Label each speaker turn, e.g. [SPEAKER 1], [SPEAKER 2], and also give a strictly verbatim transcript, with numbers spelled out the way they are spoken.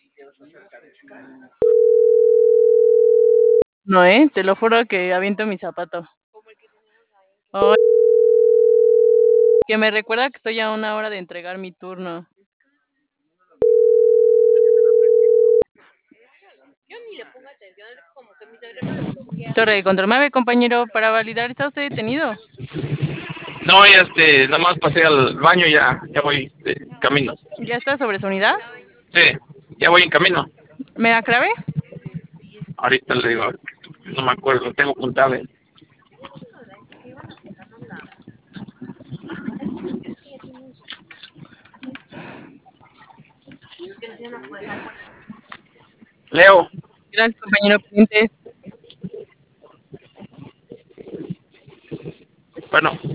[SPEAKER 1] No, ¿eh? Te lo juro que aviento mi zapato. Ay, que me recuerda que estoy a una hora de entregar mi turno. Torre de control. Mave, compañero, para validar, ¿está usted detenido?
[SPEAKER 2] No, ya este, nada más pasé al baño, ya, ya voy de camino.
[SPEAKER 1] ¿Ya está sobre su unidad?
[SPEAKER 2] Sí, ya voy en camino.
[SPEAKER 1] ¿Me da clave?
[SPEAKER 2] Ahorita le digo, no me acuerdo, tengo apuntado. Leo,
[SPEAKER 1] Gracias, compañero cliente.
[SPEAKER 2] bueno,